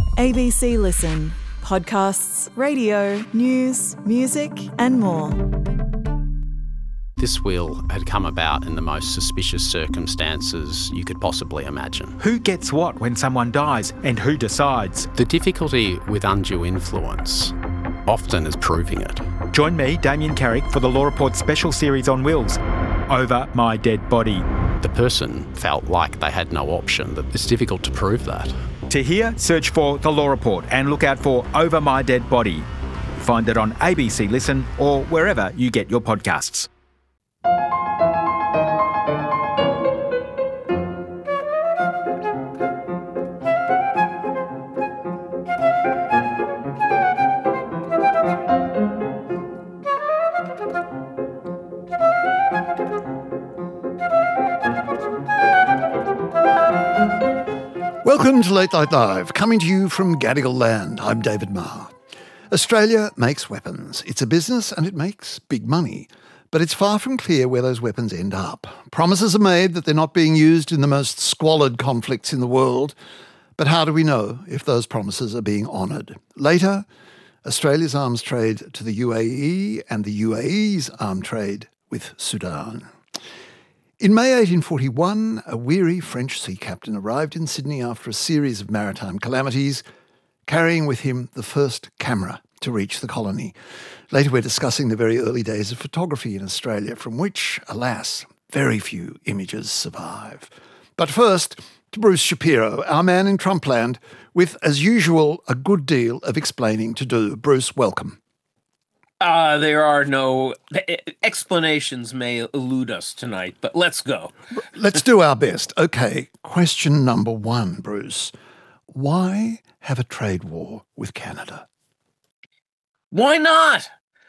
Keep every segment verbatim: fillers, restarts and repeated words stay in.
A B C Listen. Podcasts, radio, news, music and more. This will had come about in the most suspicious circumstances you could possibly imagine. Who gets what when someone dies and who decides? The difficulty with undue influence often is proving it. Join me, Damien Carrick, for the Law Report special series on wills, Over My Dead Body. The person felt like they had no option, that it's difficult to prove that. To hear, search for The Law Report and look out for Over My Dead Body. Find it on A B C Listen or wherever you get your podcasts. Welcome to Late Night Live, coming to you from Gadigal Land. I'm David Marr. Australia makes weapons. It's a business and it makes big money. But it's far from clear where those weapons end up. Promises are made that they're not being used in the most squalid conflicts in the world. But how do we know if those promises are being honoured? Later, Australia's arms trade to the U A E and the U A E's arms trade with Sudan. In May eighteen forty-one, a weary French sea captain arrived in Sydney after a series of maritime calamities, carrying with him the first camera to reach the colony. Later we're discussing the very early days of photography in Australia, from which, alas, very few images survive. But first, to Bruce Shapiro, our man in Trumpland, with, as usual, a good deal of explaining to do. Bruce, welcome. Uh, there are no explanations may elude us tonight, but let's go. Let's do our best. Okay, question number one, Bruce. Why have a trade war with Canada? Why not?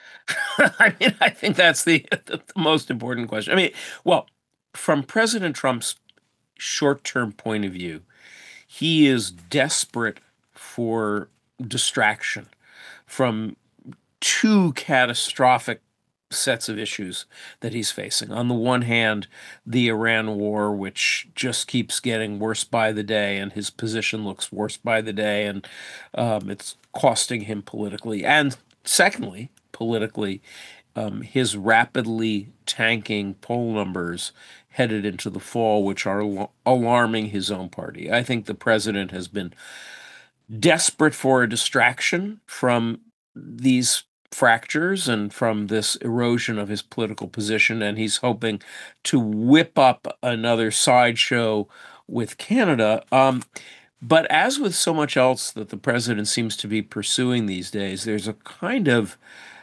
I mean, I think that's the, the most important question. I mean, well, from President Trump's short-term point of view, he is desperate for distraction from two catastrophic sets of issues that he's facing. On the one hand, the Iran war, which just keeps getting worse by the day, and his position looks worse by the day, and um, it's costing him politically. And secondly, politically, um, his rapidly tanking poll numbers headed into the fall, which are al- alarming his own party. I think the president has been desperate for a distraction from these fractures and from this erosion of his political position, and he's hoping to whip up another sideshow with Canada. Um, but as with so much else that the president seems to be pursuing these days, there's a kind of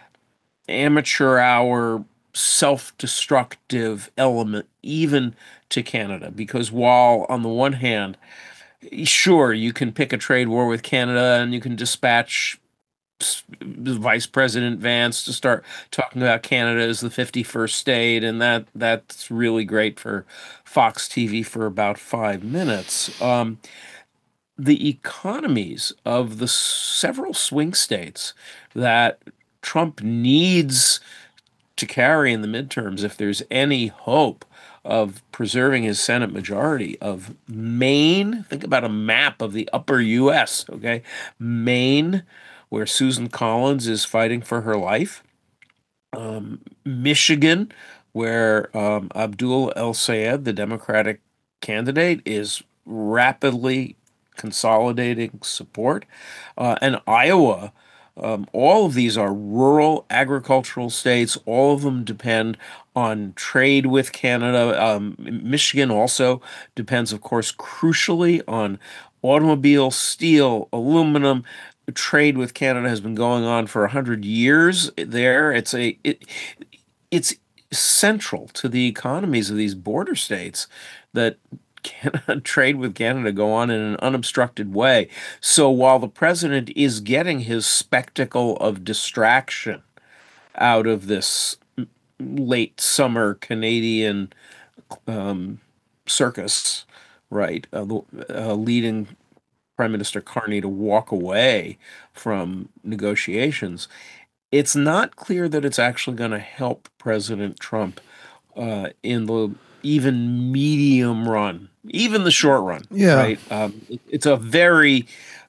amateur hour, self-destructive element even to Canada, because while on the one hand, sure, you can pick a trade war with Canada and you can dispatch Vice President Vance to start talking about Canada as the fifty-first state, and that that's really great for Fox T V for about five minutes. Um, the economies of the several swing states that Trump needs to carry in the midterms, if there's any hope of preserving his Senate majority, of Maine, think about a map of the upper U S, okay? Maine, where Susan Collins is fighting for her life. Um, Michigan, where um, Abdul El-Sayed, the Democratic candidate, is rapidly consolidating support. Uh, and Iowa, um, all of these are rural agricultural states. All of them depend on trade with Canada. Um, Michigan also depends, of course, crucially on automobile, steel, aluminum. Trade with Canada has been going on for a hundred years there. It's a it, it's central to the economies of these border states that Canada, trade with Canada go on in an unobstructed way. So while the president is getting his spectacle of distraction out of this late summer Canadian um, circus, right, uh, uh, leading Prime Minister Carney to walk away from negotiations, it's not clear that it's actually going to help President Trump uh, in the even medium run, even the short run. Yeah. Right. Um, it, it's a very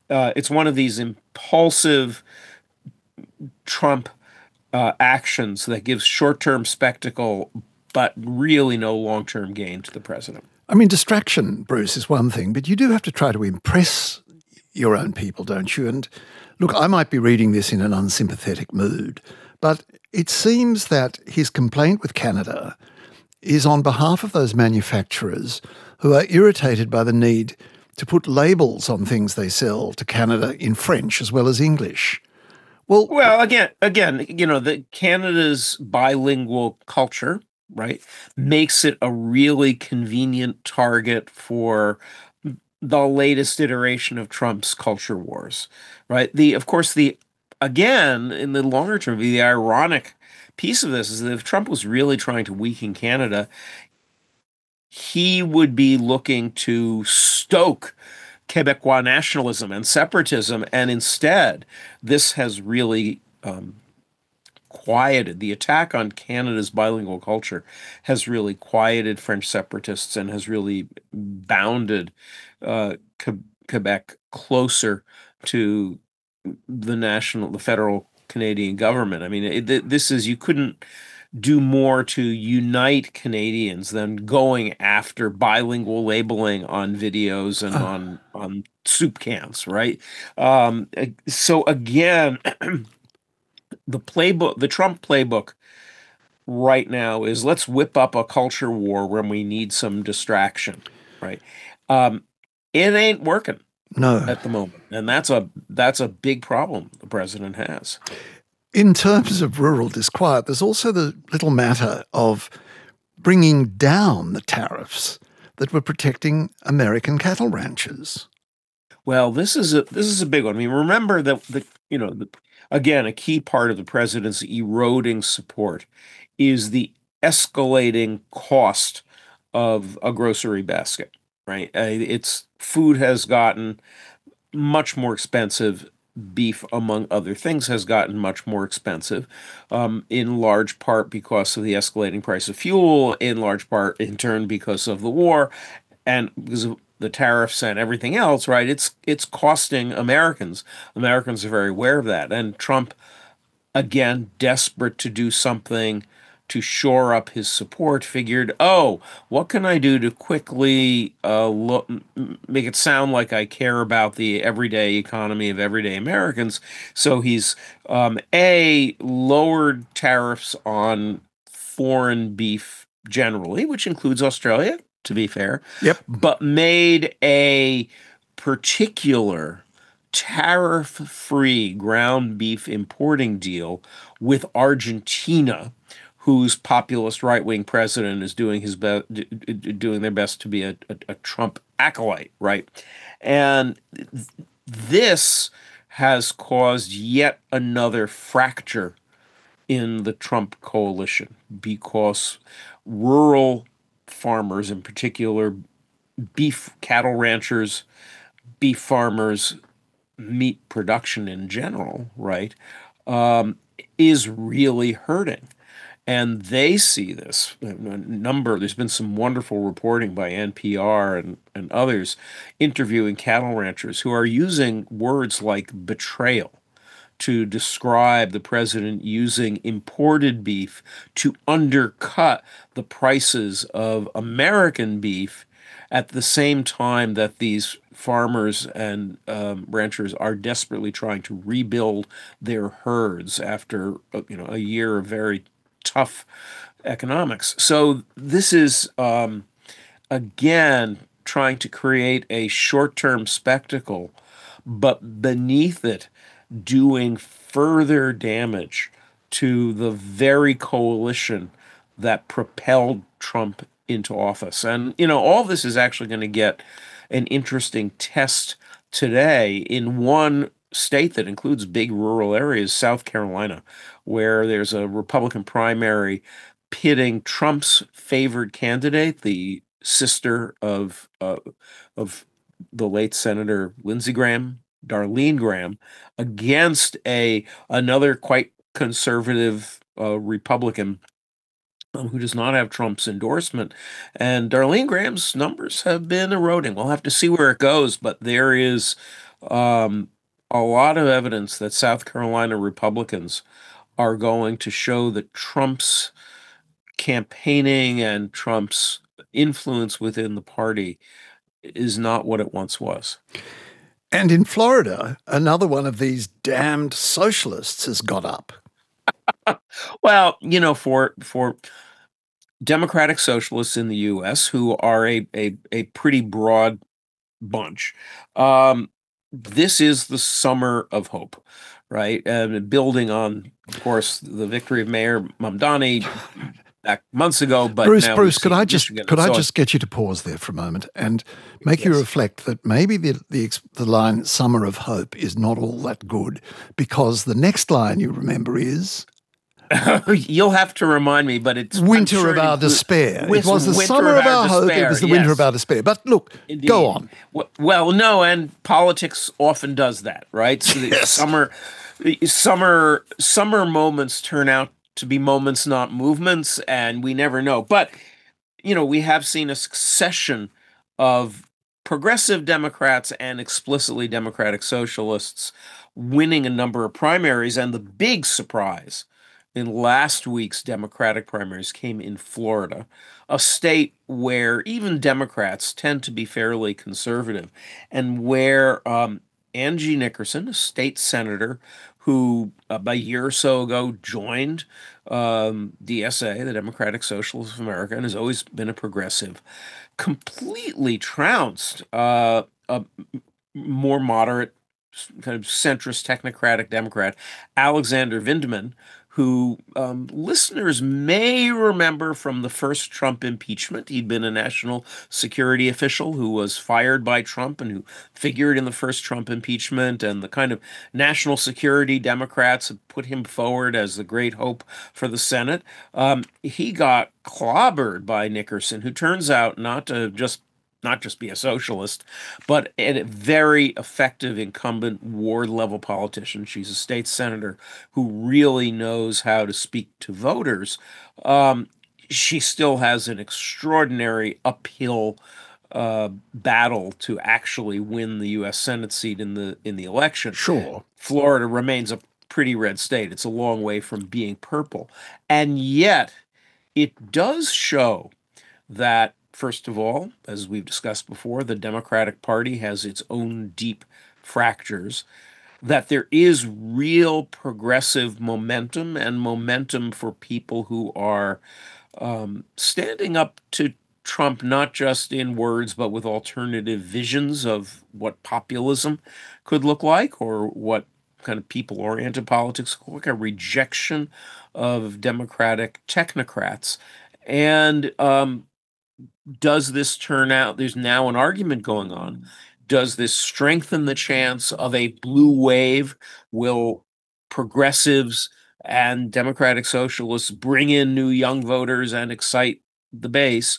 uh, it's one of these impulsive Trump uh, actions that gives short-term spectacle, but really no long-term gain to the president. I mean, distraction, Bruce, is one thing, but you do have to try to impress your own people, don't you? And look, I might be reading this in an unsympathetic mood, but it seems that his complaint with Canada is on behalf of those manufacturers who are irritated by the need to put labels on things they sell to Canada in French as well as English. Well, well, again, again, you know, the Canada's bilingual culture, right, makes it a really convenient target for the latest iteration of Trump's culture wars, right? The, of course, the again in the longer term, the ironic piece of this is that if Trump was really trying to weaken Canada, he would be looking to stoke Quebecois nationalism and separatism, and instead, this has really um, quieted the attack on Canada's bilingual culture has really quieted French separatists and has really bounded uh, Que- Quebec closer to the national, the federal Canadian government. I mean, it, this is you couldn't do more to unite Canadians than going after bilingual labeling on videos and on on soup cans, right? Um, so again, the playbook, the Trump playbook right now is let's whip up a culture war when we need some distraction, right? Um, it ain't working no. at the moment, and that's a that's a big problem the president has. In terms of rural disquiet, there's also the little matter of bringing down the tariffs that were protecting American cattle ranchers. Well, this is a this is a big one. I mean, remember that the you know the, again a key part of the president's eroding support is the escalating cost of a grocery basket. Right, uh, it's food has gotten much more expensive. Beef, among other things, has gotten much more expensive, um, in large part because of the escalating price of fuel, in large part, in turn, because of the war, and because of the tariffs and everything else, right? It's it's costing Americans. Americans are very aware of that. And Trump, again, desperate to do something to shore up his support, figured, oh, what can I do to quickly uh, look, make it sound like I care about the everyday economy of everyday Americans? So he's, um, A, lowered tariffs on foreign beef generally, which includes Australia, to be fair. Yep. But made a particular tariff-free ground beef importing deal with Argentina, whose populist right-wing president is doing his best, doing their best to be a, a, a Trump acolyte, right? And th- this has caused yet another fracture in the Trump coalition because rural farmers, in particular beef cattle ranchers, beef farmers, meat production in general, right, um, is really hurting. And they see this a number. There's been some wonderful reporting by N P R and, and others interviewing cattle ranchers who are using words like betrayal to describe the president using imported beef to undercut the prices of American beef at the same time that these farmers and um, ranchers are desperately trying to rebuild their herds after you know a year of very tough economics. So this is, um, again, trying to create a short-term spectacle, but beneath it, doing further damage to the very coalition that propelled Trump into office. And, you know, all this is actually going to get an interesting test today in one state that includes big rural areas, South Carolina, where there's a Republican primary pitting Trump's favored candidate, the sister of uh, of the late Senator Lindsey Graham, Darlene Graham, against a another quite conservative uh, Republican um, who does not have Trump's endorsement. And Darlene Graham's numbers have been eroding. We'll have to see where it goes, but there is um, a lot of evidence that South Carolina Republicans are going to show that Trump's campaigning and Trump's influence within the party is not what it once was. And in Florida, another one of these damned socialists has got up. Well, you know, for for Democratic socialists in the U S, who are a a, a pretty broad bunch, um, this is the summer of hope, right? And building on, of course, the victory of Mayor Mamdani back months ago. But Bruce, now Bruce, we've could seen I just Michigan could and I so on. just get you to pause there for a moment and make you Yes. reflect that maybe the, the ex- the line "Summer of Hope" is not all that good, because the next line you remember is You'll have to remind me, but it's I'm "Winter sure of it our includes- despair." with It was the winter summer of our hope. It despair, was the winter yes. of our despair. But look, Indeed. go on. W- Well, no, and politics often does that, right? So the Yes. summer, summer, summer moments turn out to be moments, not movements, and we never know. But you know, we have seen a succession of progressive Democrats and explicitly Democratic socialists winning a number of primaries, and the big surprise in last week's Democratic primaries came in Florida, a state where even Democrats tend to be fairly conservative, and where um, Angie Nickerson, a state senator who about a year or so ago joined um, D S A, the Democratic Socialists of America, and has always been a progressive, completely trounced uh, a more moderate, kind of centrist, technocratic Democrat, Alexander Vindman, who um, listeners may remember from the first Trump impeachment. He'd been a national security official who was fired by Trump and who figured in the first Trump impeachment, and the kind of national security Democrats had put him forward as the great hope for the Senate. Um, he got clobbered by Nickerson, who turns out not to just not just be a socialist, but a very effective incumbent ward-level politician. She's a state senator who really knows how to speak to voters. Um, she still has an extraordinary uphill uh, battle to actually win the U S Senate seat in the in the election. Sure. Florida remains a pretty red state. It's a long way from being purple. And yet, it does show that, first of all, as we've discussed before, the Democratic Party has its own deep fractures, that there is real progressive momentum and momentum for people who are um, standing up to Trump, not just in words, but with alternative visions of what populism could look like, or what kind of people-oriented politics look like, a rejection of Democratic technocrats. And um, does this turn out, there's now an argument going on, does this strengthen the chance of a blue wave? Will progressives and Democratic socialists bring in new young voters and excite the base?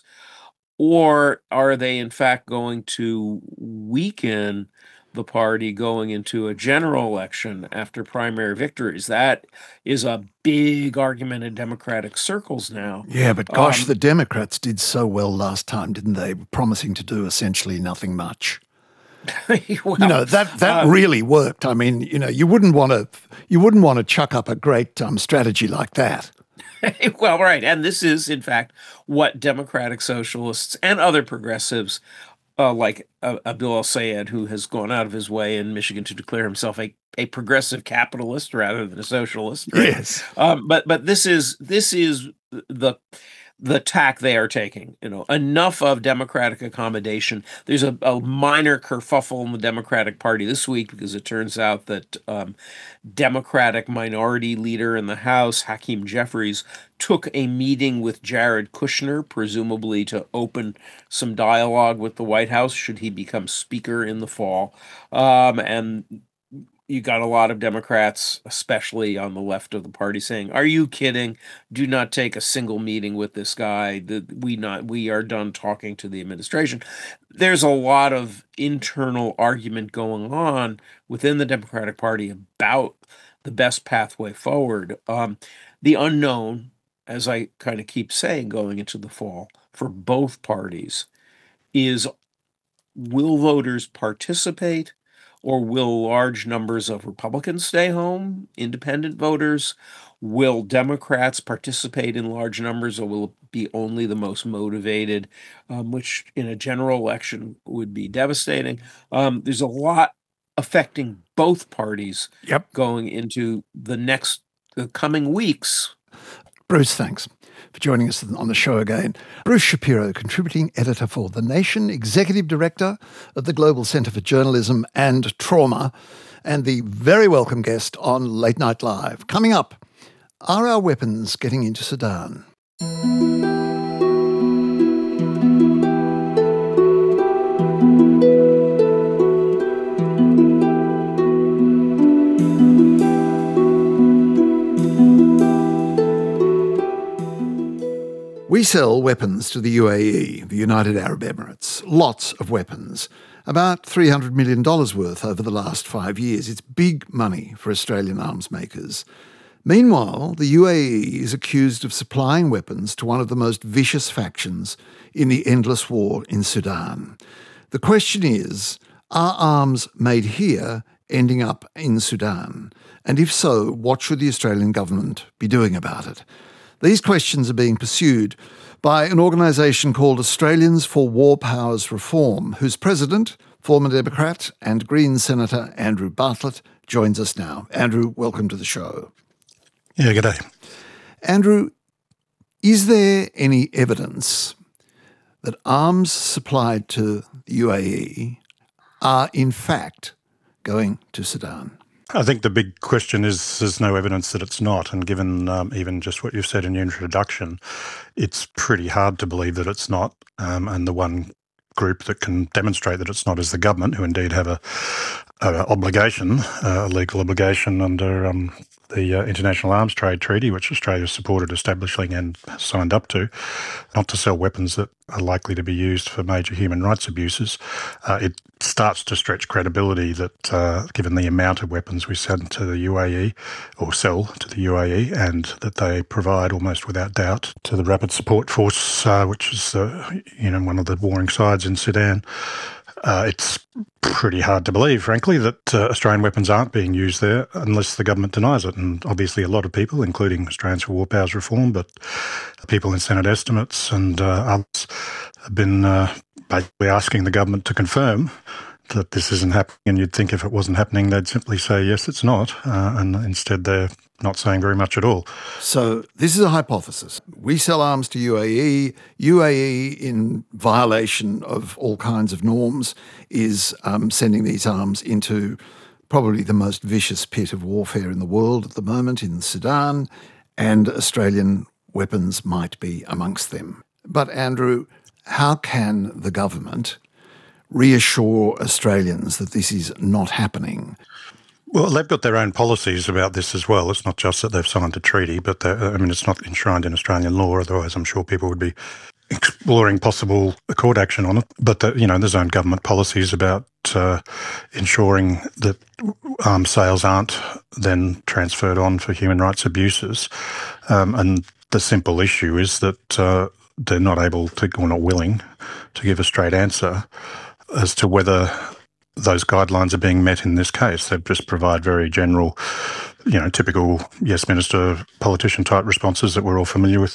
Or are they, in fact, going to weaken the party going into a general election after primary victories? That is a big argument in Democratic circles now. Yeah, but gosh, Um, the Democrats did so well last time, didn't they? Promising to do essentially nothing much. well, You know, that that um, really worked. I mean, you know, you wouldn't want to you wouldn't want to chuck up a great um, strategy like that. well, right. And this is, in fact, what Democratic socialists and other progressives, uh, like uh, Abdul El-Sayed, who has gone out of his way in Michigan to declare himself a, a progressive capitalist rather than a socialist. Right? Yes. Um, but but this is this is the the tack they are taking. You know, enough of democratic accommodation. There's a, a minor kerfuffle in the Democratic Party this week because it turns out that um, Democratic minority leader in the House, Hakeem Jeffries, took a meeting with Jared Kushner, presumably to open some dialogue with the White House should he become Speaker in the fall. Um, and you got a lot of Democrats, especially on the left of the party, saying, "Are you kidding? Do not take a single meeting with this guy. The, we not we are done talking to the administration." There's a lot of internal argument going on within the Democratic Party about the best pathway forward. Um, the unknown, as I kind of keep saying, going into the fall for both parties, is will voters participate, Or will large numbers of Republicans stay home, independent voters? Will Democrats participate in large numbers, or will it be only the most motivated, um, which in a general election would be devastating? Um, there's a lot affecting both parties Yep. going into the next the coming weeks. Bruce, thanks for joining us on the show again. Bruce Shapiro, contributing editor for The Nation, executive director of the Global Centre for Journalism and Trauma, and the very welcome guest on Late Night Live. Coming up, are our weapons getting into Sudan? We sell weapons to the U A E, the United Arab Emirates, lots of weapons, about three hundred million dollars worth over the last five years. It's big money for Australian arms makers. Meanwhile, the U A E is accused of supplying weapons to one of the most vicious factions in the endless war in Sudan. The question is, are arms made here ending up in Sudan? And if so, what should the Australian government be doing about it? These questions are being pursued by an organisation called Australians for War Powers Reform, whose president, former Democrat and Greens Senator Andrew Bartlett, joins us now. Andrew, welcome to the show. Yeah, g'day. Andrew, is there any evidence that arms supplied to the U A E are in fact going to Sudan? I think the big question is there's no evidence that it's not, and given um, even just what you've said in your introduction, it's pretty hard to believe that it's not, um, and the one group that can demonstrate that it's not is the government, who indeed have a, a obligation, a legal obligation under um, the uh, International Arms Trade Treaty, which Australia supported establishing and signed up to, not to sell weapons that are likely to be used for major human rights abuses. Uh, it starts to stretch credibility that, uh, given the amount of weapons we send to the U A E, or sell to the U A E, and that they provide almost without doubt to the Rapid Support Force, uh, which is uh, you know one of the warring sides in Sudan. Uh, it's pretty hard to believe, frankly, that uh, Australian weapons aren't being used there unless the government denies it. And obviously a lot of people, including Australians for War Powers Reform, but people in Senate estimates and uh, others, have been uh, basically asking the government to confirm that this isn't happening. And you'd think if it wasn't happening, they'd simply say, yes, it's not. Uh, and instead they're not saying very much at all. So this is a hypothesis. We sell arms to U A E. U A E, in violation of all kinds of norms, is um, sending these arms into probably the most vicious pit of warfare in the world at the moment, in Sudan, and Australian weapons might be amongst them. But Andrew, how can the government reassure Australians that this is not happening? Well, they've got their own policies about this as well. It's not just that they've signed a treaty, but I mean, it's not enshrined in Australian law. Otherwise, I'm sure people would be exploring possible court action on it. But, the, you know, there's own government policies about uh, ensuring that arms sales aren't then transferred on for human rights abuses. Um, and the simple issue is that uh, they're not able to, or not willing to give a straight answer as to whether those guidelines are being met in this case. They just provide very general, you know, typical yes minister, politician type responses that we're all familiar with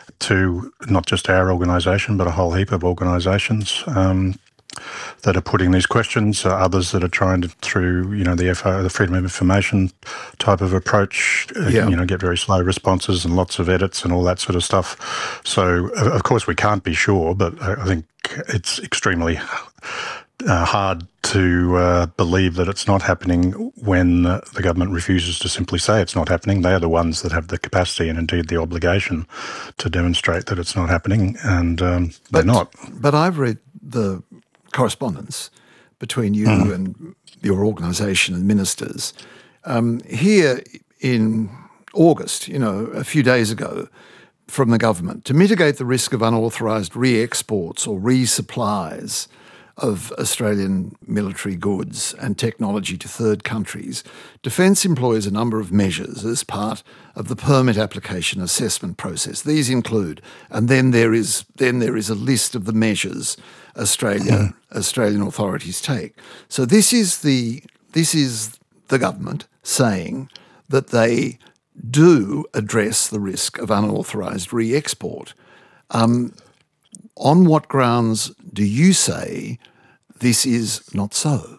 to not just our organisation but a whole heap of organisations um, that are putting these questions, uh, others that are trying to, through, you know, the F O, the Freedom of Information type of approach, uh, yeah. you know, get very slow responses and lots of edits and all that sort of stuff. So, of course, we can't be sure, but I think it's extremely Uh, hard to uh, believe that it's not happening when uh, the government refuses to simply say it's not happening. They are the ones that have the capacity and indeed the obligation to demonstrate that it's not happening, and um, they're but, not. But I've read the correspondence between you mm. and your organisation and ministers. Um, here in August, you know, a few days ago, from the government, to mitigate the risk of unauthorised re-exports or resupplies of Australian military goods and technology to third countries, Defence employs a number of measures as part of the permit application assessment process. These include, and then there is then there is a list of the measures Australia Australian authorities take. So this is the this is the government saying that they do address the risk of unauthorised re-export. Um, on what grounds do you say this is not so?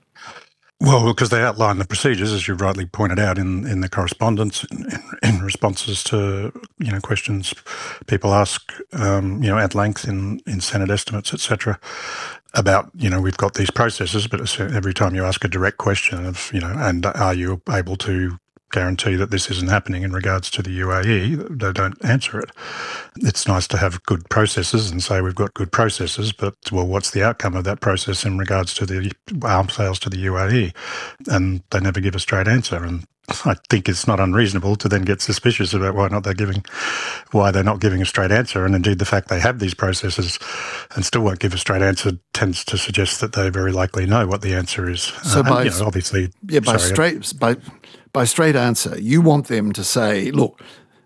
Well, because they outline the procedures, as you rightly pointed out, in, in the correspondence, in, in, in responses to you know questions people ask, um, you know, at length in, in Senate estimates, et cetera, about you know we've got these processes, but every time you ask a direct question of you know, and are you able to guarantee that this isn't happening in regards to the U A E, they don't answer it. It's nice to have good processes and say we've got good processes, but, well, what's the outcome of that process in regards to the arms sales to the U A E? And they never give a straight answer. And I think it's not unreasonable to then get suspicious about why not they're giving, why they're not giving a straight answer. And indeed, the fact they have these processes and still won't give a straight answer tends to suggest that they very likely know what the answer is. So uh, by, and, you know, obviously, yeah, by sorry, straight by by straight answer, you want them to say, look,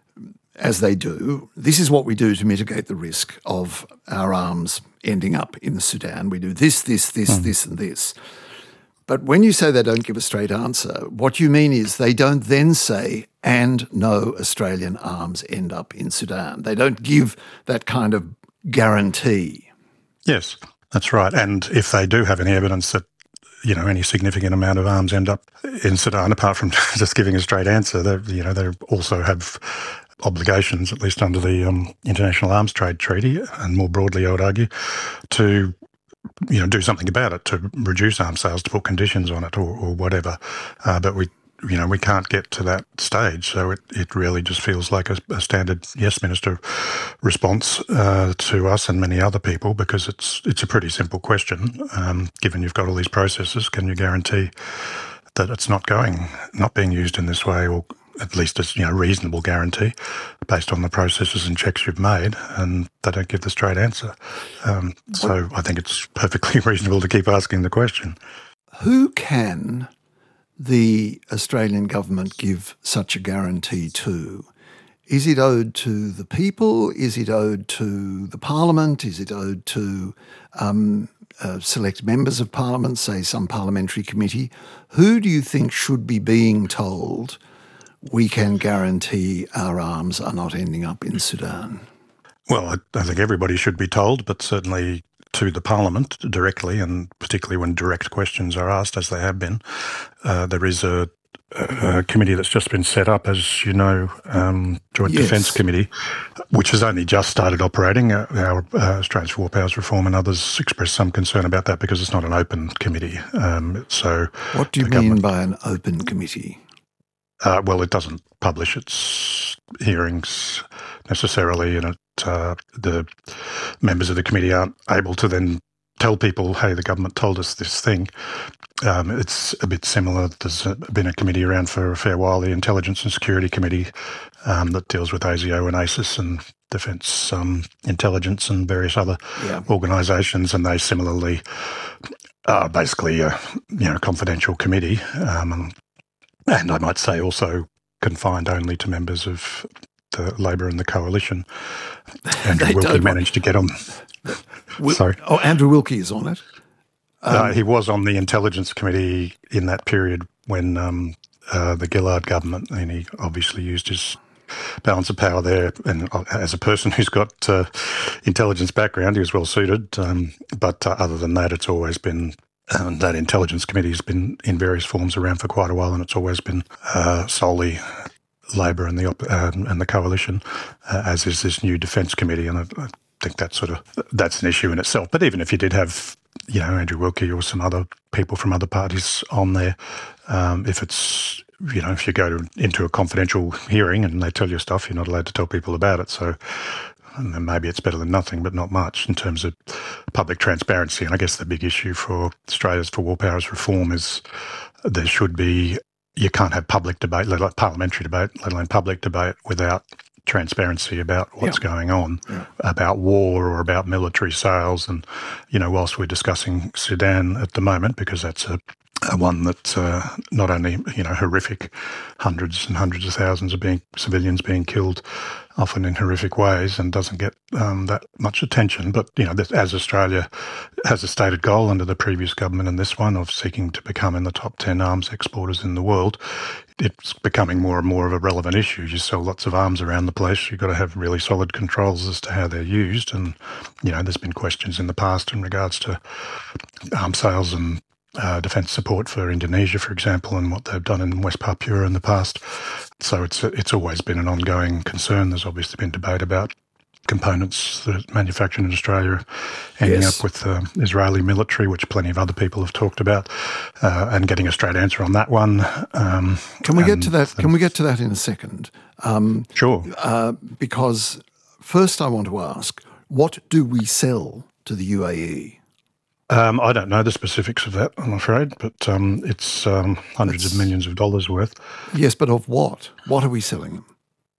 as they do, this is what we do to mitigate the risk of our arms ending up in the Sudan. We do this, this, this, mm. this, and this. But when you say they don't give a straight answer, what you mean is they don't then say, and no Australian arms end up in Sudan. They don't give that kind of guarantee. Yes, that's right. And if they do have any evidence that, you know, any significant amount of arms end up in Sudan, apart from just giving a straight answer, they, you know, they also have obligations, at least under the um, International Arms Trade Treaty, and more broadly, I would argue, to you know, do something about it, to reduce arms sales, to put conditions on it, or, or whatever. Uh, but we, you know, we can't get to that stage. So it, it really just feels like a, a standard yes, minister response uh, to us and many other people, because it's it's a pretty simple question. Um, given you've got all these processes, can you guarantee that it's not going, not being used in this way, or at least a you know reasonable guarantee based on the processes and checks you've made? And they don't give the straight answer. Um, so I think it's perfectly reasonable to keep asking the question. Who can the Australian government give such a guarantee to? Is it owed to the people? Is it owed to the Parliament? Is it owed to um, uh, select members of Parliament, say some parliamentary committee? Who do you think should be being told we can guarantee our arms are not ending up in Sudan? Well, I, I think everybody should be told, but certainly to the Parliament directly, and particularly when direct questions are asked, as they have been. Uh, there is a, a, a committee that's just been set up, as you know, um, Joint yes. Defence Committee, which has only just started operating. Uh, our uh, Australians for War Powers Reform and others expressed some concern about that because it's not an open committee. Um, so, what do you mean by an open committee? Uh, well, it doesn't publish its hearings necessarily, and it, uh, the members of the committee aren't able to then tell people, hey, the government told us this thing. Um, it's a bit similar. There's been a committee around for a fair while, the Intelligence and Security Committee, um, that deals with A S I O and ASIS and Defence um, Intelligence and various other yeah. organisations, and they similarly are basically a you know confidential committee. Um, and, And I might say also confined only to members of the Labor and the Coalition. Andrew Wilkie managed to get on. Will, Sorry. Oh, Andrew Wilkie is on it. Um, uh, he was on the Intelligence Committee in that period when um, uh, the Gillard government, and he obviously used his balance of power there. And as a person who's got uh, intelligence background, he was well suited. Um, but uh, other than that, it's always been And that Intelligence Committee has been in various forms around for quite a while, and it's always been uh, solely Labor and the op- uh, and the Coalition, uh, as is this new Defence Committee. And I, I think that's sort of that's an issue in itself. But even if you did have, you know, Andrew Wilkie or some other people from other parties on there, um, if it's you know if you go to, into a confidential hearing and they tell you stuff, you're not allowed to tell people about it. So. And then maybe it's better than nothing, but not much in terms of public transparency. And I guess the big issue for Australia's for War Powers Reform is there should be, you can't have public debate, let alone parliamentary debate, let alone public debate, without transparency about what's yeah. going on, yeah. about war or about military sales. And, you know, whilst we're discussing Sudan at the moment, because that's a uh, one that uh, not only, you know, horrific, hundreds and hundreds of thousands of being civilians being killed, often in horrific ways, and doesn't get um, that much attention. But, you know, as Australia has a stated goal under the previous government and this one of seeking to become in the top ten arms exporters in the world, it's becoming more and more of a relevant issue. You sell lots of arms around the place. You've got to have really solid controls as to how they're used. And, you know, there's been questions in the past in regards to arms sales and uh, defence support for Indonesia, for example, and what they've done in West Papua in the past. So it's it's always been an ongoing concern. There's obviously been debate about components that are manufactured in Australia ending Yes. up with the Israeli military, which plenty of other people have talked about, uh, and getting a straight answer on that one. Um, Can we get and to that? Can we get to that in a second? Um, Sure. uh, because first, I want to ask, what do we sell to the U A E? Um, I don't know the specifics of that, I'm afraid, but um, it's um, hundreds That's- of millions of dollars worth. Yes, but of what? What are we selling them?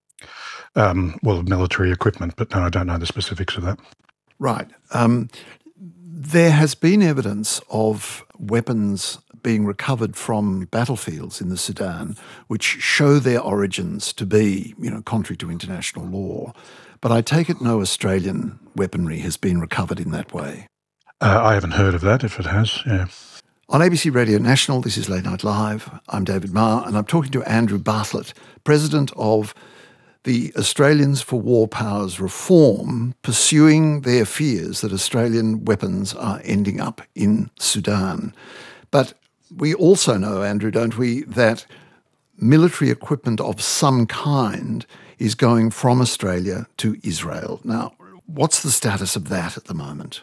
Um, well, military equipment, but no, I don't know the specifics of that. Right. Um, there has been evidence of weapons being recovered from battlefields in the Sudan, which show their origins to be, you know, contrary to international law. But I take it no Australian weaponry has been recovered in that way. Uh, I haven't heard of that, if it has, yeah. On A B C Radio National, this is Late Night Live. I'm David Marr, and I'm talking to Andrew Bartlett, president of the Australians for War Powers Reform, pursuing their fears that Australian weapons are ending up in Sudan. But we also know, Andrew, don't we, that military equipment of some kind is going from Australia to Israel. Now, what's the status of that at the moment?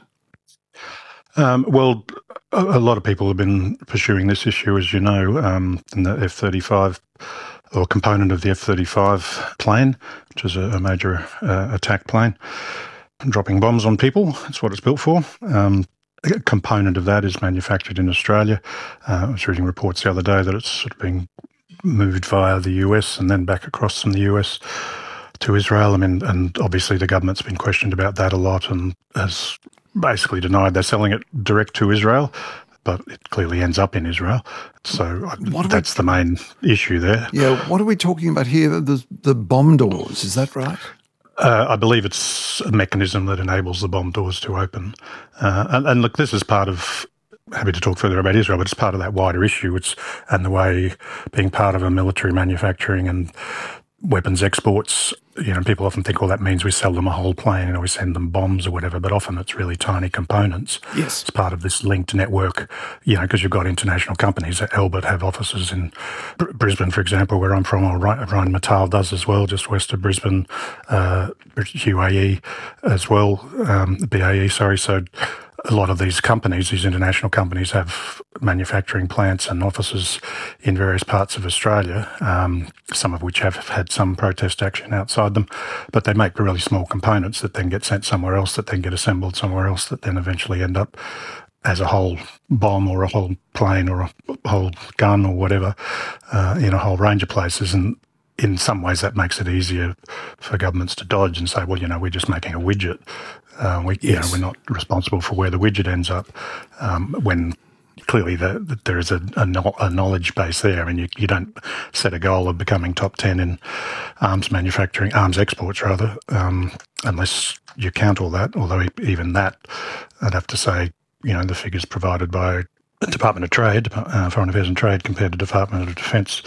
Um, well, a, a lot of people have been pursuing this issue, as you know, um, in the F thirty-five or component of the F thirty-five plane, which is a, a major uh, attack plane, dropping bombs on people. That's what it's built for. Um, a component of that is manufactured in Australia. Uh, I was reading reports the other day that it's sort of being moved via the U S and then back across from the U S to Israel. I mean, and obviously the government's been questioned about that a lot and has basically denied they're selling it direct to Israel, but it clearly ends up in Israel. So What are that's the main issue there. Yeah, what are we talking about here? The, the bomb doors, is that right? Uh, I believe it's a mechanism that enables the bomb doors to open. Uh, and, and look, this is part of, happy to talk further about Israel, but it's part of that wider issue. It's and the way being part of a military manufacturing and weapons exports, you know, people often think, well, that means we sell them a whole plane or we send them bombs or whatever, but often it's really tiny components. Yes. It's part of this linked network, you know, because you've got international companies. Albert have offices in Br- Brisbane, for example, where I'm from, or Rheinmetall does as well, just west of Brisbane, uh, U A E as well, um, B A E, sorry. So a lot of these companies, these international companies, have manufacturing plants and offices in various parts of Australia, um, some of which have had some protest action outside them, but they make really small components that then get sent somewhere else, that then get assembled somewhere else, that then eventually end up as a whole bomb or a whole plane or a whole gun or whatever uh, in a whole range of places. And in some ways that makes it easier for governments to dodge and say, well, you know, we're just making a widget. Uh, we, you know, Yes. we're not responsible for where the widget ends up, um, when clearly the, the, there is a, a, no, a knowledge base there. I mean, you, you don't set a goal of becoming top ten in arms manufacturing, arms exports rather, um, unless you count all that, although even that, I'd have to say, you know, the figures provided by the Department of Trade, uh, Foreign Affairs and Trade, compared to Department of Defence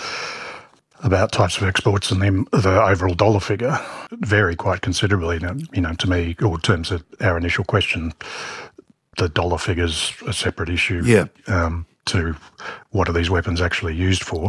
about types of exports and the, the overall dollar figure vary quite considerably. Now, you know, to me, or in terms of our initial question, the dollar figure's a separate issue Yeah. um, to what are these weapons actually used for,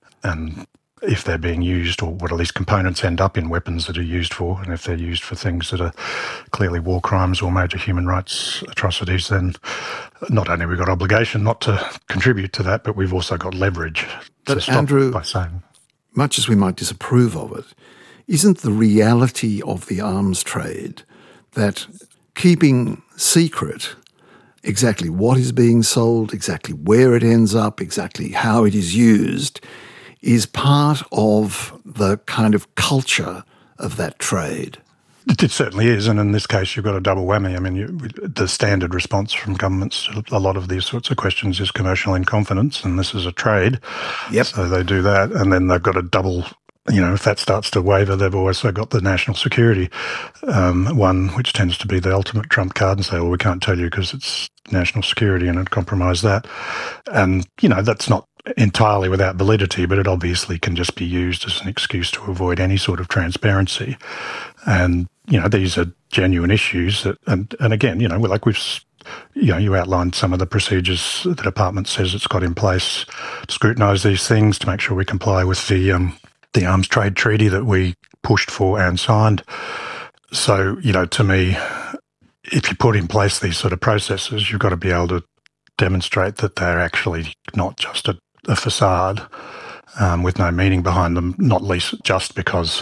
and if they're being used, or what at least components end up in weapons that are used for, and if they're used for things that are clearly war crimes or major human rights atrocities, then not only have we got obligation not to contribute to that, but we've also got leverage But to stop Andrew- by saying... Much as we might disapprove of it, isn't the reality of the arms trade that keeping secret exactly what is being sold, exactly where it ends up, exactly how it is used, is part of the kind of culture of that trade? It certainly is, and in this case, you've got a double whammy. I mean, you, the standard response from governments to a lot of these sorts of questions is commercial in confidence, and this is a trade. Yep. So they do that, and then they've got a double. You know, if that starts to waver, they've also got the national security um, one, which tends to be the ultimate trump card, and say, well, we can't tell you because it's national security and it compromise that. And, you know, that's not entirely without validity, but it obviously can just be used as an excuse to avoid any sort of transparency. And, you know, these are genuine issues that, and, and again, you know, like we've, you know, you outlined some of the procedures the department says it's got in place to scrutinise these things, to make sure we comply with the um, the arms trade treaty that we pushed for and signed. So, you know, to me, if you put in place these sort of processes, you've got to be able to demonstrate that they're actually not just a, a facade um, with no meaning behind them, not least just because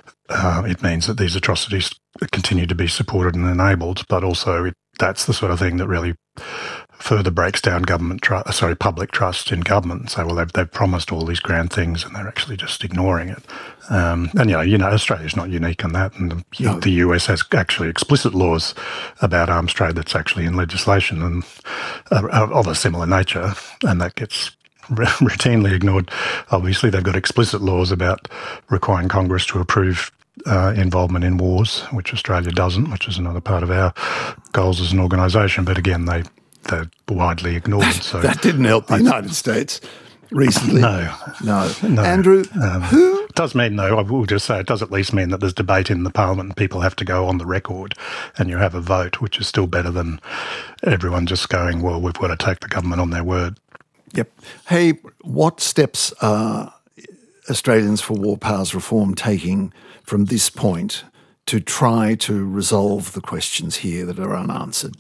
uh, it means that these atrocities continue to be supported and enabled, but also it, that's the sort of thing that really further breaks down government trust, sorry, public trust in government, and say, well, they've, they've promised all these grand things and they're actually just ignoring it. Um, and, you know, you know, Australia's not unique in that, and the, no. the U S has actually explicit laws about arms trade that's actually in legislation and uh, of a similar nature, and that gets routinely ignored. Obviously, they've got explicit laws about requiring Congress to approve Uh, involvement in wars, which Australia doesn't, which is another part of our goals as an organisation. But again, they, they're widely ignored. So that didn't help the I, United States recently. No. No. no. Andrew, um, who? It does mean, though, I will just say, it does at least mean that there's debate in the parliament and people have to go on the record and you have a vote, which is still better than everyone just going, well, we've got to take the government on their word. Yep. Hey, what steps are Australians for War Powers Reform taking from this point to try to resolve the questions here that are unanswered?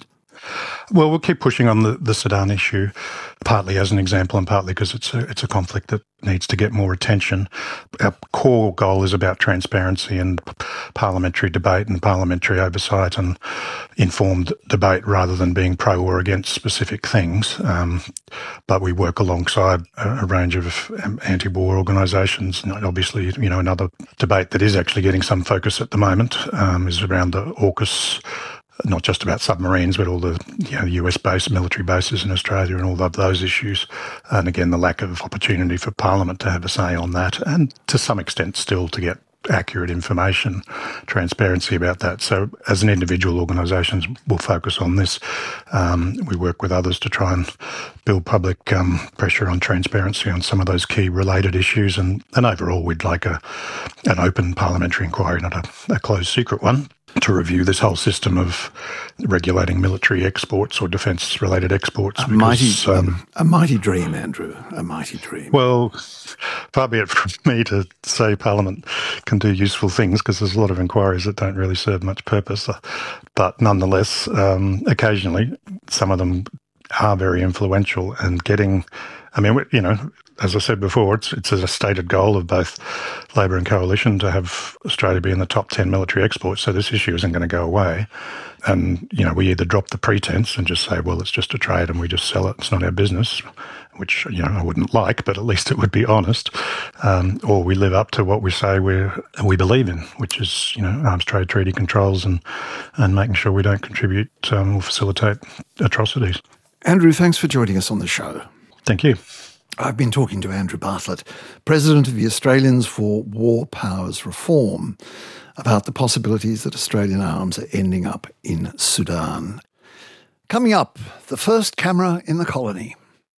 Well, we'll keep pushing on the, the Sudan issue, partly as an example and partly because it's a, it's a conflict that needs to get more attention. Our core goal is about transparency and parliamentary debate and parliamentary oversight and informed debate rather than being pro or against specific things. Um, but we work alongside a, a range of anti-war organisations. And obviously, you know, another debate that is actually getting some focus at the moment um, is around the AUKUS, not just about submarines, but all the you know, U S-based military bases in Australia and all of those issues. And again, the lack of opportunity for Parliament to have a say on that, and to some extent still to get accurate information, transparency about that. So as an individual, organisations will focus on this. Um, we work with others to try and build public um, pressure on transparency on some of those key related issues. And, and overall, we'd like a an open parliamentary inquiry, not a, a closed secret one, to review this whole system of regulating military exports or defence-related exports. A because, mighty, um, um, a mighty dream, Andrew. A mighty dream. Well, far be it from me to say Parliament can do useful things, because there's a lot of inquiries that don't really serve much purpose. But nonetheless, um, occasionally, some of them are very influential, and getting, I mean, you know, as I said before, it's it's a stated goal of both Labor and Coalition to have Australia be in the top ten military exports, so this issue isn't going to go away. And, you know, we either drop the pretense and just say, well, it's just a trade and we just sell it, it's not our business, which, you know, I wouldn't like, but at least it would be honest, um, or we live up to what we say we we believe in, which is, you know, arms trade treaty controls and, and making sure we don't contribute um, or facilitate atrocities. Andrew, thanks for joining us on the show. Thank you. I've been talking to Andrew Bartlett, President of the Australians for War Powers Reform, about the possibilities that Australian arms are ending up in Sudan. Coming up, the first camera in the colony.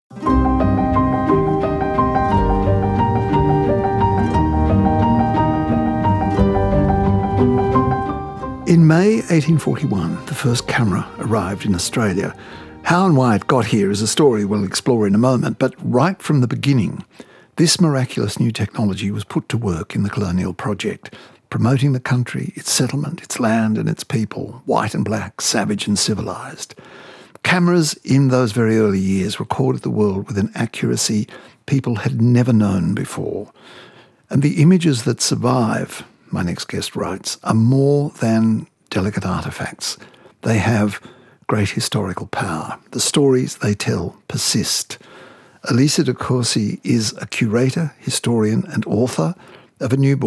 In May eighteen forty-one, the first camera arrived in Australia. How and why it got here is a story we'll explore in a moment, but right from the beginning, this miraculous new technology was put to work in the colonial project, promoting the country, its settlement, its land and its people, white and black, savage and civilised. Cameras in those very early years recorded the world with an accuracy people had never known before. And the images that survive, my next guest writes, are more than delicate artefacts. They have great historical power. The stories they tell persist. Elisa De Corsi is a curator, historian and author of a new book,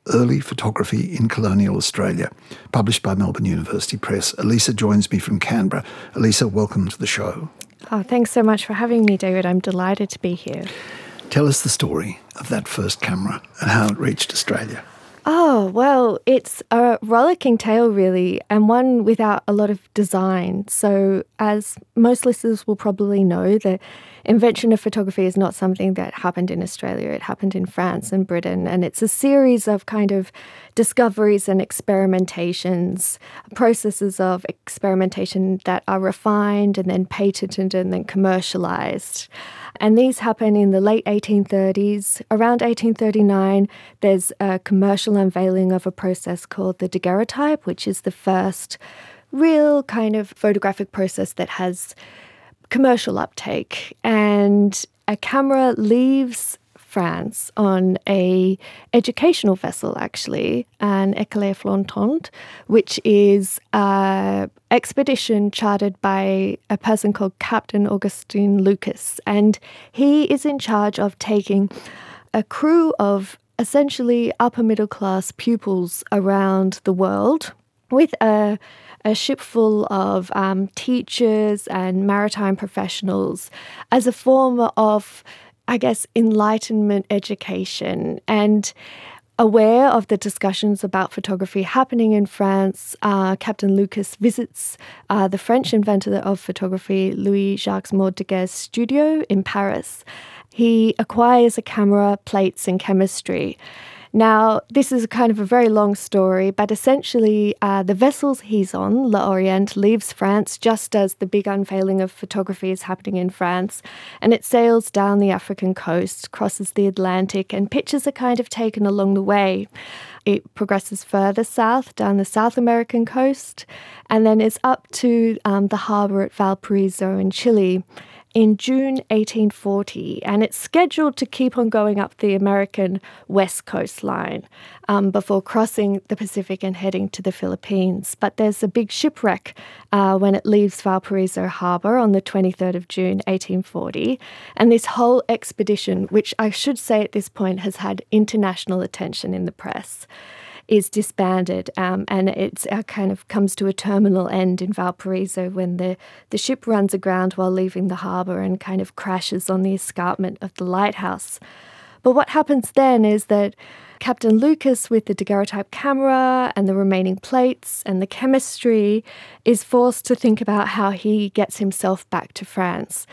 Early Photography in Colonial Australia, published by Melbourne University Press. Elisa joins me from Canberra. Elisa, welcome to the show. Oh, thanks so much for having me, David. I'm delighted to be here. Tell us the story of that first camera and how it reached Australia. Oh, well, it's a rollicking tale, really, and one without a lot of design. So, as most listeners will probably know, the invention of photography is not something that happened in Australia. It happened in France and Britain, and it's a series of kind of discoveries and experimentations, processes of experimentation that are refined and then patented and then commercialized. And these happen in the late eighteen thirties. Around eighteen thirty-nine, there's a commercial unveiling of a process called the daguerreotype, which is the first real kind of photographic process that has commercial uptake. And a camera leaves France on a educational vessel, actually, an éclair flottant, which is an expedition chartered by a person called Captain Augustin Lucas. And he is in charge of taking a crew of essentially upper middle class pupils around the world with a a ship full of um, teachers and maritime professionals as a form of, I guess, enlightenment education. And aware of the discussions about photography happening in France, uh, Captain Lucas visits uh, the French inventor of photography, Louis-Jacques Mordeguer's studio in Paris. He acquires a camera, plates, and chemistry. Now, this is kind of a very long story, but essentially uh, the vessels he's on, L'Orient, leaves France just as the big unveiling of photography is happening in France, and it sails down the African coast, crosses the Atlantic, and pictures are kind of taken along the way. It progresses further south, down the South American coast, and then it's up to um, the harbour at Valparaiso in Chile in June eighteen forty, and it's scheduled to keep on going up the American west coastline um, before crossing the Pacific and heading to the Philippines. But there's a big shipwreck uh, when it leaves Valparaiso Harbour on the twenty-third of June eighteen forty, and this whole expedition, which I should say at this point has had international attention in the press, is disbanded, um, and it uh, kind of comes to a terminal end in Valparaiso when the, the ship runs aground while leaving the harbour and kind of crashes on the escarpment of the lighthouse. But what happens then is that Captain Lucas, with the daguerreotype camera and the remaining plates and the chemistry, is forced to think about how he gets himself back to France.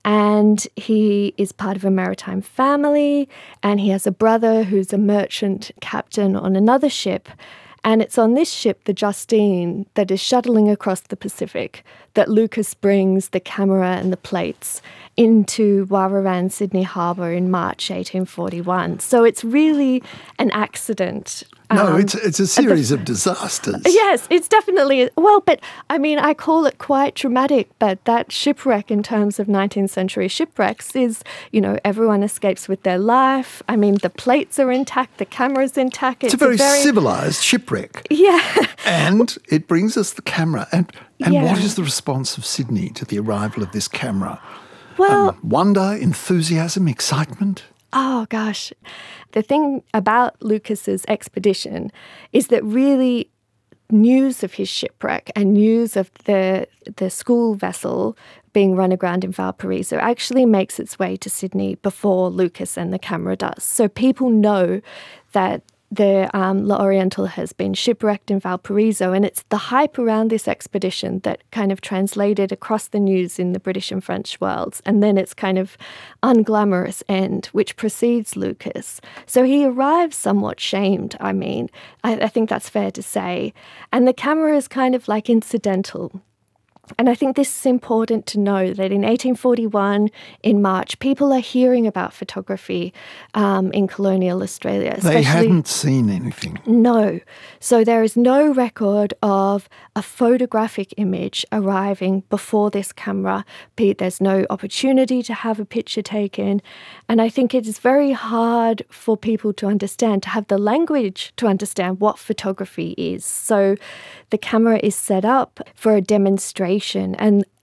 And he is part of a maritime family, and he has a brother who's a merchant captain on another ship. And it's on this ship, the Justine, that is shuttling across the Pacific, that Lucas brings the camera and the plates into Wawaran, Sydney Harbour in March eighteen forty-one. So it's really an accident. No, um, it's it's a series the, of disasters. Yes, it's definitely, well, but I mean, I call it quite dramatic, but that shipwreck in terms of nineteenth century shipwrecks is, you know, everyone escapes with their life. I mean, the plates are intact, the camera's intact. It's, it's a, very a very civilised shipwreck. Yeah. And it brings us the camera. And, and yeah. what is the response of Sydney to the arrival of this camera? Well, um, wonder, enthusiasm, excitement? Oh, gosh. The thing about Lucas's expedition is that really news of his shipwreck and news of the the school vessel being run aground in Valparaiso actually makes its way to Sydney before Lucas and the camera does. So people know that the um, L'Oriental has been shipwrecked in Valparaiso, and it's the hype around this expedition that kind of translated across the news in the British and French worlds, and then its kind of unglamorous end, which precedes Lucas. So he arrives somewhat shamed, I mean, I, I think that's fair to say, and the camera is kind of like incidental. And I think this is important to know that in eighteen forty-one, in March, people are hearing about photography um, in colonial Australia. They hadn't seen anything. No. So there is no record of a photographic image arriving before this camera. There's no opportunity to have a picture taken. And I think it is very hard for people to understand, to have the language to understand what photography is. So the camera is set up for a demonstration, and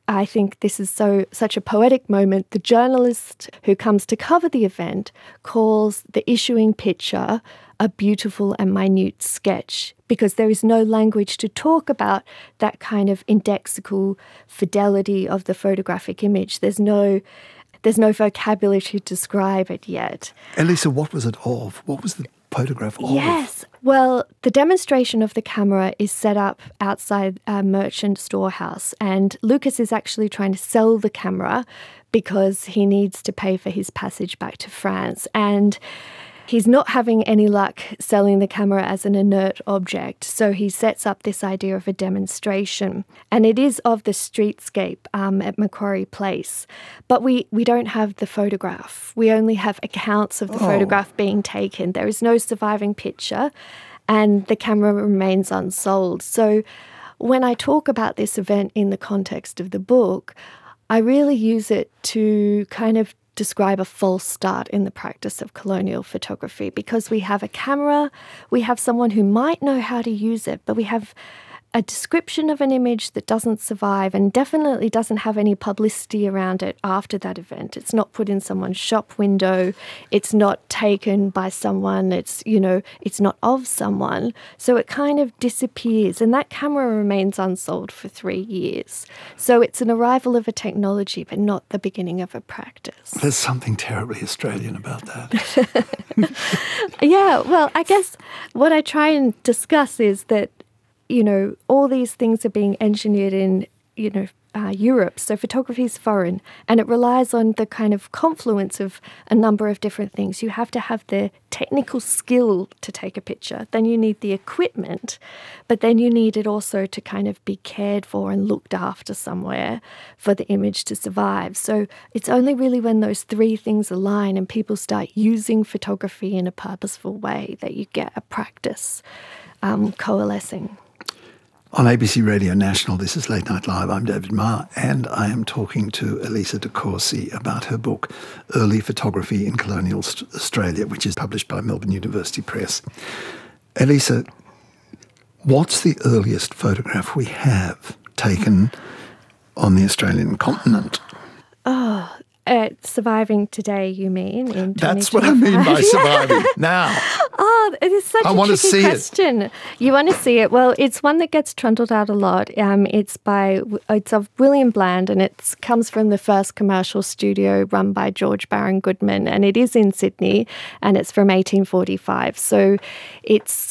I think this is so such a poetic moment. The journalist who comes to cover the event calls the issuing picture a beautiful and minute sketch, because there is no language to talk about that kind of indexical fidelity of the photographic image. There's no there's no vocabulary to describe it yet. Elisa, what was it of? What was the photograph of? Yes. Well, the demonstration of the camera is set up outside a merchant storehouse, and Lucas is actually trying to sell the camera because he needs to pay for his passage back to France. And he's not having any luck selling the camera as an inert object, so he sets up this idea of a demonstration. And it is of the streetscape um, at Macquarie Place. But we, we don't have the photograph. We only have accounts of the oh. photograph being taken. There is no surviving picture, and the camera remains unsold. So when I talk about this event in the context of the book, I really use it to kind of describe a false start in the practice of colonial photography, because we have a camera, we have someone who might know how to use it, but we have a description of an image that doesn't survive and definitely doesn't have any publicity around it after that event. It's not put in someone's shop window. It's not taken by someone. It's, you know, it's not of someone. So it kind of disappears, and that camera remains unsold for three years. So it's an arrival of a technology, but not the beginning of a practice. There's something terribly Australian about that. Yeah, well, I guess what I try and discuss is that, you know, all these things are being engineered in, you know, uh, Europe. So photography is foreign, and it relies on the kind of confluence of a number of different things. You have to have the technical skill to take a picture. Then you need the equipment, but then you need it also to kind of be cared for and looked after somewhere for the image to survive. So it's only really when those three things align and people start using photography in a purposeful way that you get a practice um, coalescing. On A B C Radio National, this is Late Night Live. I'm David Marr, and I am talking to Elisa de Corsi about her book, Early Photography in Colonial Australia, which is published by Melbourne University Press. Elisa, what's the earliest photograph we have taken on the Australian continent? Oh, uh, surviving today, you mean? In That's what I mean by surviving. Now. Oh, it is such I a want to tricky see question. It. You want to see it? Well, it's one that gets trundled out a lot. Um, it's by it's of William Bland, and it comes from the first commercial studio run by George Baron Goodman, and it is in Sydney, and it's from eighteen forty-five. So, it's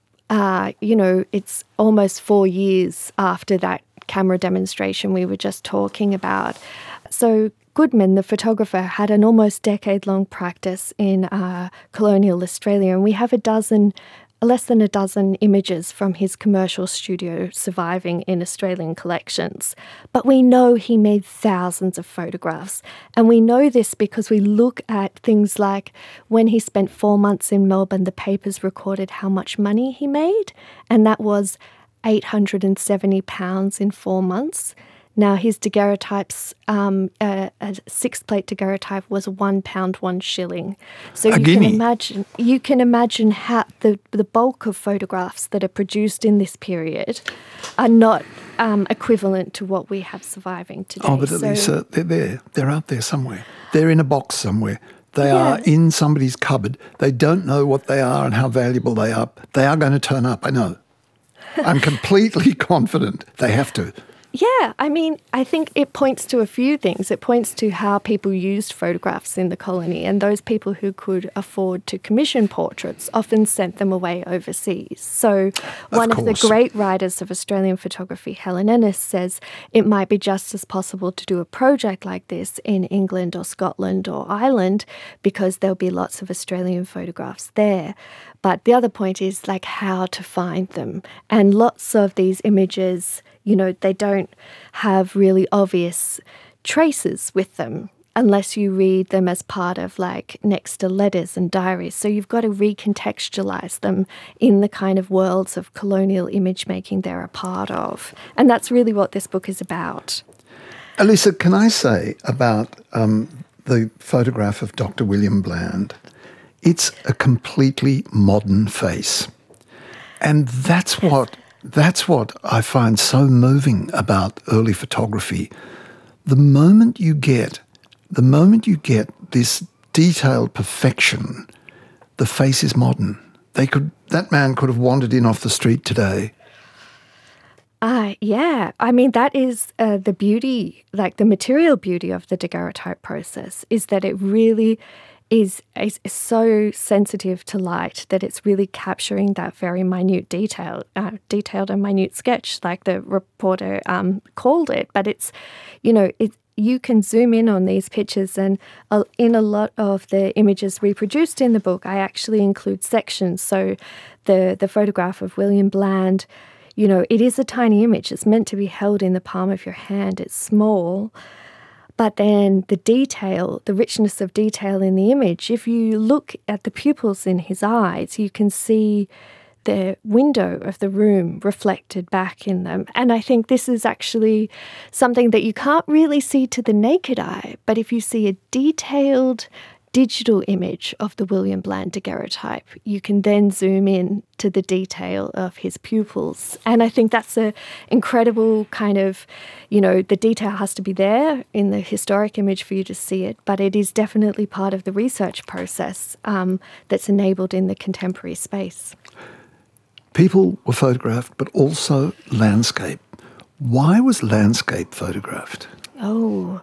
uh, you know, it's almost four years after that camera demonstration we were just talking about. So Goodman, the photographer, had an almost decade-long practice in uh, colonial Australia, and we have a dozen, less than a dozen images from his commercial studio surviving in Australian collections. But we know he made thousands of photographs, and we know this because we look at things like when he spent four months in Melbourne, the papers recorded how much money he made, and that was eight hundred seventy pounds in four months. Now, his daguerreotypes, um, uh, a six-plate daguerreotype was one pound, one shilling. So a you guinea. can imagine, you can imagine how the the bulk of photographs that are produced in this period are not um, equivalent to what we have surviving today. Oh, but so, Elisa, they're there. They're out there somewhere. They're in a box somewhere. They yeah. are in somebody's cupboard. They don't know what they are and how valuable they are. They are going to turn up, I know. I'm completely confident they have to. Yeah, I mean, I think it points to a few things. It points to how people used photographs in the colony, and those people who could afford to commission portraits often sent them away overseas. So one of, of the great writers of Australian photography, Helen Ennis, says it might be just as possible to do a project like this in England or Scotland or Ireland because there'll be lots of Australian photographs there. But the other point is like how to find them. And lots of these images, you know, they don't have really obvious traces with them unless you read them as part of like next to letters and diaries. So you've got to recontextualize them in the kind of worlds of colonial image making they're a part of. And that's really what this book is about. Elisa, can I say about um, the photograph of Doctor William Bland? It's a completely modern face. And that's what... That's what I find so moving about early photography, the moment you get, the moment you get this detailed perfection, the face is modern. They could, that man could have wandered in off the street today. Uh, yeah, I mean, that is uh, the beauty, like the material beauty of the daguerreotype process, is that it really is, is, is so sensitive to light that it's really capturing that very minute detail, uh, detailed and minute sketch, like the reporter um, called it. But it's, you know, it, you can zoom in on these pictures, and uh, in a lot of the images reproduced in the book, I actually include sections. So the, the photograph of William Bland, you know, it is a tiny image. It's meant to be held in the palm of your hand. It's small. But then the detail, the richness of detail in the image, if you look at the pupils in his eyes, you can see the window of the room reflected back in them. And I think this is actually something that you can't really see to the naked eye. But if you see a detailed digital image of the William Bland daguerreotype, you can then zoom in to the detail of his pupils. And I think that's an incredible kind of, you know, the detail has to be there in the historic image for you to see it, but it is definitely part of the research process um, that's enabled in the contemporary space. People were photographed, but also landscape. Why was landscape photographed? Oh,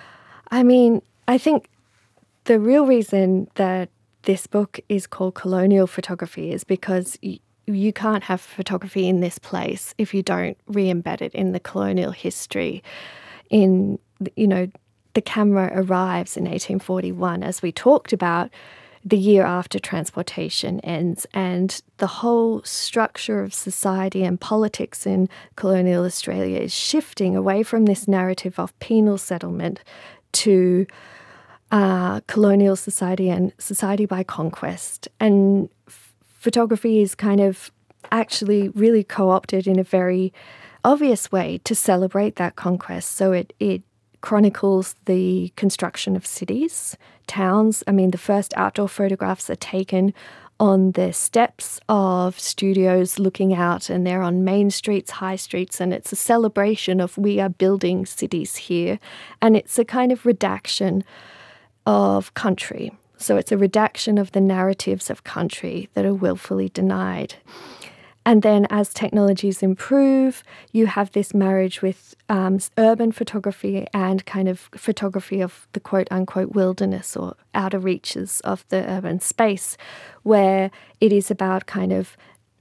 I mean, I think the real reason that this book is called Colonial Photography is because y- you can't have photography in this place if you don't re-embed it in the colonial history. In, you know, the camera arrives in eighteen forty-one, as we talked about, the year after transportation ends, and the whole structure of society and politics in colonial Australia is shifting away from this narrative of penal settlement to Uh, colonial society and society by conquest. And f- photography is kind of actually really co-opted in a very obvious way to celebrate that conquest. So it, it chronicles the construction of cities, towns. I mean, the first outdoor photographs are taken on the steps of studios looking out, and they're on main streets, high streets, and it's a celebration of we are building cities here. And it's a kind of redaction of country. So it's a redaction of the narratives of country that are willfully denied. And then as technologies improve, you have this marriage with um, urban photography and kind of photography of the quote-unquote wilderness or outer reaches of the urban space, where it is about kind of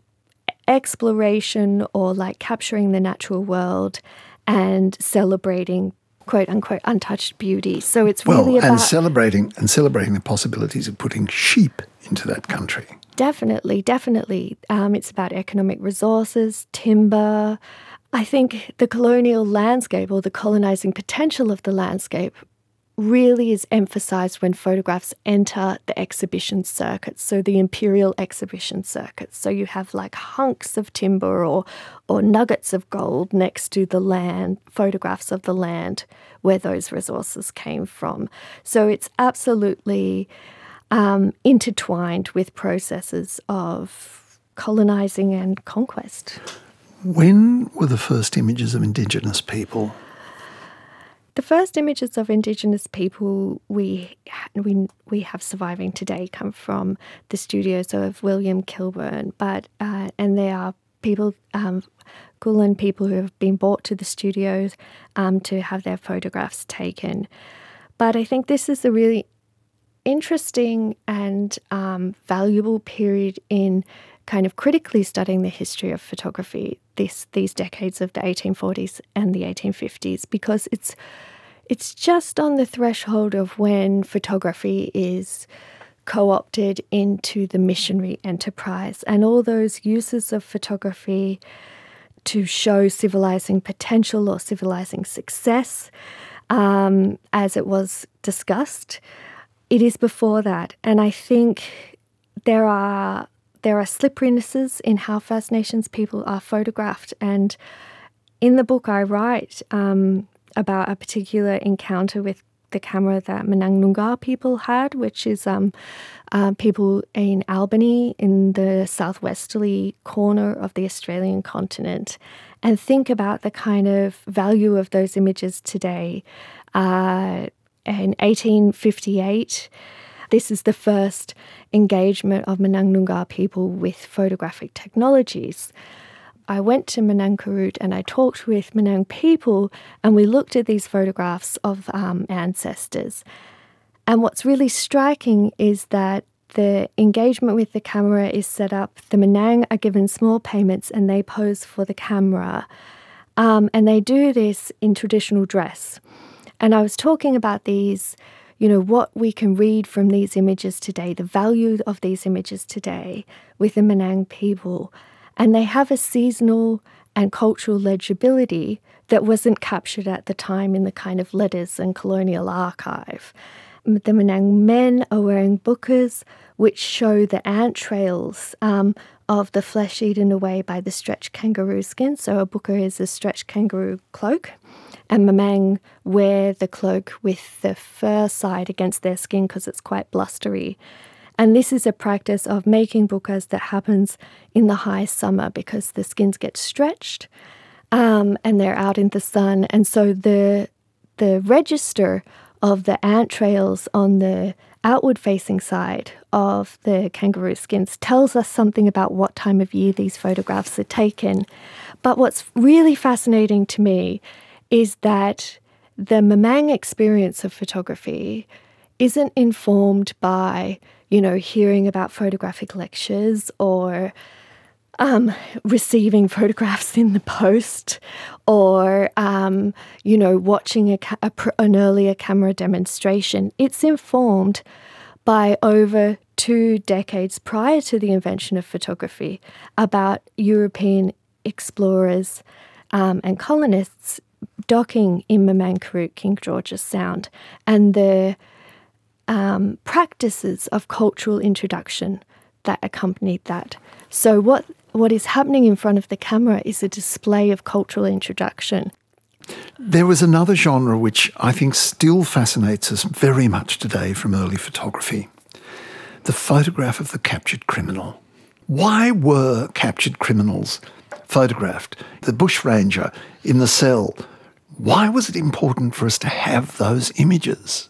exploration or like capturing the natural world and celebrating quote-unquote untouched beauty. So it's well, really about... and celebrating, and celebrating the possibilities of putting sheep into that country. Definitely, definitely. Um, it's about economic resources, timber. I think the colonial landscape or the colonizing potential of the landscape really is emphasized when photographs enter the exhibition circuits, so the imperial exhibition circuits. So you have like hunks of timber or or nuggets of gold next to the land, photographs of the land where those resources came from. So it's absolutely um, intertwined with processes of colonizing and conquest. When were the first images of Indigenous people? The first images of Indigenous people we we we have surviving today come from the studios of William Kilburn, but uh, and they are people, um, Kulin people who have been brought to the studios um, to have their photographs taken. But I think this is a really interesting and um, valuable period in kind of critically studying the history of photography, this these decades of the eighteen forties and the eighteen fifties, because it's it's just on the threshold of when photography is co-opted into the missionary enterprise, and all those uses of photography to show civilizing potential or civilizing success, um, as it was discussed. It is before that, and I think there are there are slipperinesses in how First Nations people are photographed. And in the book, I write um, about a particular encounter with the camera that Menang Noongar people had, which is um, uh, people in Albany in the southwesterly corner of the Australian continent, and think about the kind of value of those images today. Uh, in eighteen fifty-eight, this is the first engagement of Menang Noongar people with photographic technologies. I went to Menang Karut and I talked with Menang people, and we looked at these photographs of um, ancestors. And what's really striking is that the engagement with the camera is set up. The Menang are given small payments and they pose for the camera. Um, and they do this in traditional dress. And I was talking about these, you know, what we can read from these images today, the value of these images today with the Menang people. And they have a seasonal and cultural legibility that wasn't captured at the time in the kind of letters and colonial archive. The Menang men are wearing bukas, which show the ant trails um, of the flesh eaten away by the stretched kangaroo skin. So a buka is a stretched kangaroo cloak. And Menang wear the cloak with the fur side against their skin because it's quite blustery. And this is a practice of making bukas that happens in the high summer because the skins get stretched um, and they're out in the sun. And so the the register of the ant trails on the outward-facing side of the kangaroo skins tells us something about what time of year these photographs are taken. But what's really fascinating to me is that the Memang experience of photography isn't informed by, you know, hearing about photographic lectures or um, receiving photographs in the post or, um, you know, watching a, a, an earlier camera demonstration. It's informed by over two decades prior to the invention of photography about European explorers um, and colonists docking in Memang Karut, King George's Sound, and the Um, practices of cultural introduction that accompanied that. So what what is happening in front of the camera is a display of cultural introduction. There was another genre which I think still fascinates us very much today from early photography, the photograph of the captured criminal. Why were captured criminals photographed? The bushranger in the cell, why was it important for us to have those images?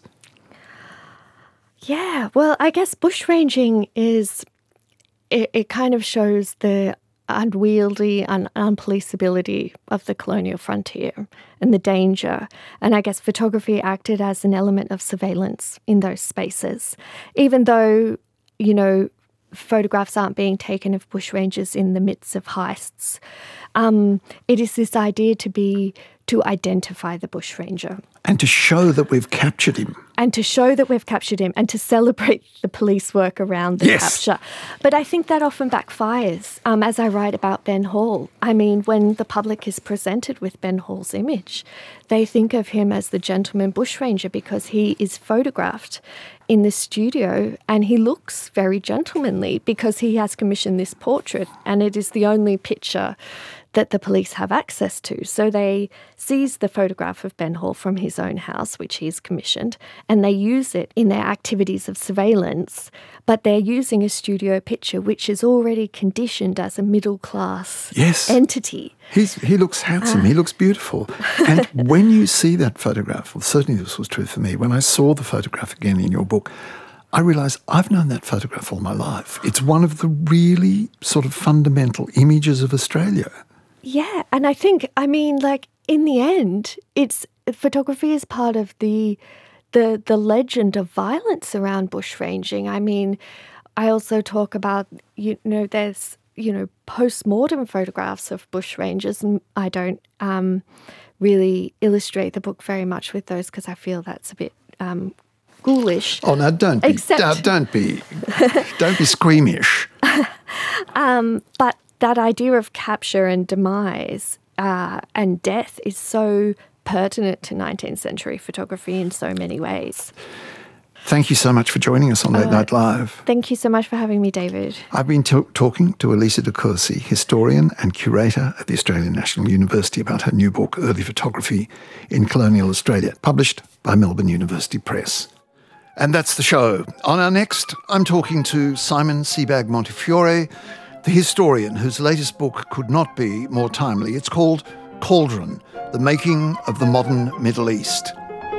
Yeah, well, I guess bushranging is, it, it kind of shows the unwieldy and unpoliceability of the colonial frontier and the danger. And I guess photography acted as an element of surveillance in those spaces. Even though, you know, photographs aren't being taken of bushrangers in the midst of heists, um, it is this idea to be, to identify the bushranger. And to show that we've captured him. And to show that we've captured him and to celebrate the police work around the yes. capture. But I think that often backfires, um, as I write about Ben Hall. I mean, when the public is presented with Ben Hall's image, they think of him as the gentleman bushranger because he is photographed in the studio and he looks very gentlemanly because he has commissioned this portrait and it is the only picture that the police have access to. So they seize the photograph of Ben Hall from his own house, which he's commissioned, and they use it in their activities of surveillance, but they're using a studio picture which is already conditioned as a middle-class yes. entity. He's, he looks handsome, uh. he looks beautiful. And when you see that photograph, well, certainly this was true for me, when I saw the photograph again in your book, I realised I've known that photograph all my life. It's one of the really sort of fundamental images of Australia. Yeah, and I think, I mean, like, in the end, it's photography is part of the the the legend of violence around bushranging. I mean, I also talk about, you know, there's, you know, post-mortem photographs of bushrangers, and I don't um, really illustrate the book very much with those because I feel that's a bit um, ghoulish. Oh, no, don't be, Except, uh, don't be, don't be squeamish. um, but that idea of capture and demise uh, and death is so pertinent to nineteenth century photography in so many ways. thank you so much for joining us on Late Uh, Night Live. Thank you so much for having me, David. I've been t- talking to Elisa De Courcy, historian and curator at the Australian National University, about her new book, Early Photography in Colonial Australia, published by Melbourne University Press. And that's the show. On our next, I'm talking to Simon Sebag Montefiore, the historian whose latest book could not be more timely. It's called Cauldron, The Making of the Modern Middle East.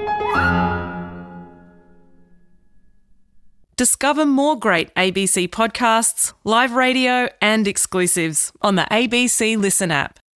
Discover more great A B C podcasts, live radio and exclusives on the A B C Listen app.